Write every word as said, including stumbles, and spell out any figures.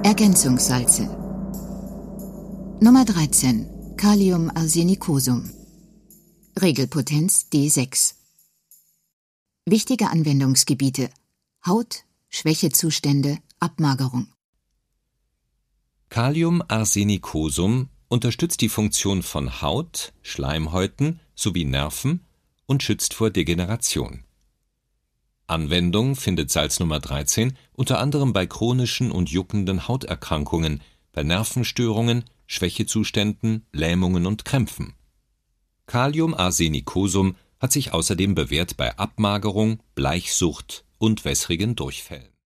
Ergänzungssalze. Nummer dreizehn. Kaliumarsenicosum. Regelpotenz D sechs. Wichtige Anwendungsgebiete: Haut, Schwächezustände, Abmagerung. Kaliumarsenicosum unterstützt die Funktion von Haut, Schleimhäuten sowie Nerven und schützt vor Degeneration. Anwendung findet Salz Nummer dreizehn unter anderem bei chronischen und juckenden Hauterkrankungen, bei Nervenstörungen, Schwächezuständen, Lähmungen und Krämpfen. Kaliumarsenicosum hat sich außerdem bewährt bei Abmagerung, Bleichsucht und wässrigen Durchfällen.